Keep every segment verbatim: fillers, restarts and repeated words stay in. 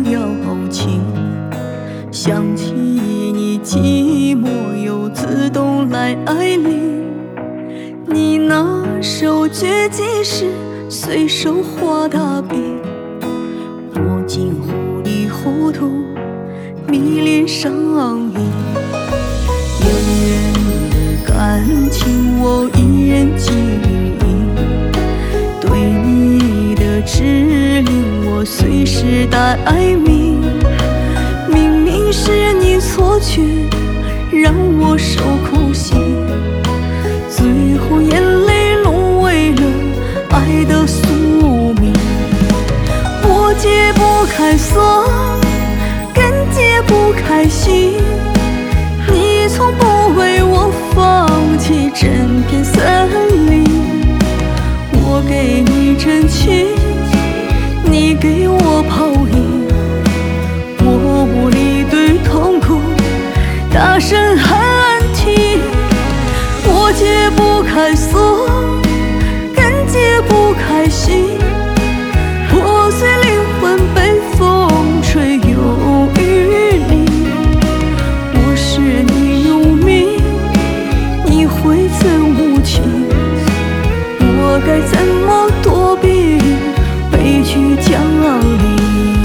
邀请。想起你，寂寞又自动来爱你。你那手举起时，随手画大笔，我竟糊里糊涂迷恋上你。永远的感情我一人经营，对你的指令我随时待命。明明是你错觉，让我受苦刑，最后眼泪沦为了爱的宿命。我解不开锁，更解不开心，你从不为我放弃整片森林。我给你真情，你给我泡影，我无力对痛苦大声喊停。我解不开锁，更解不开心，破碎灵魂被风吹又雨淋。我是你入迷，你挥赠无情，我该怎么躲避悲剧降临？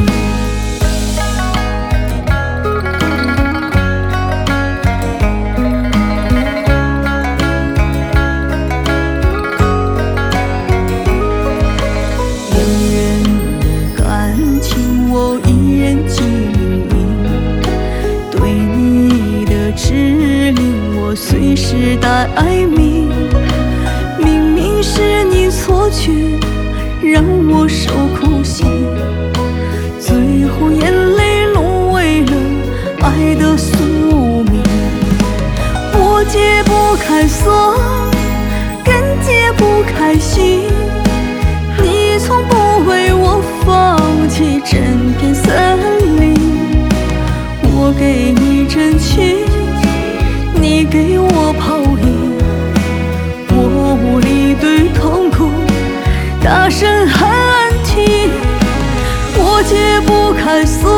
我一人经营，对你的指令我随时待命。明明是你错觉，让我受苦刑，最后眼泪沦为了爱的宿命。我解不开锁，更解不开心，你从不为我放弃整片森林。我给你真情，你给我泡影，我无力对痛苦大声喊停。我解不开锁，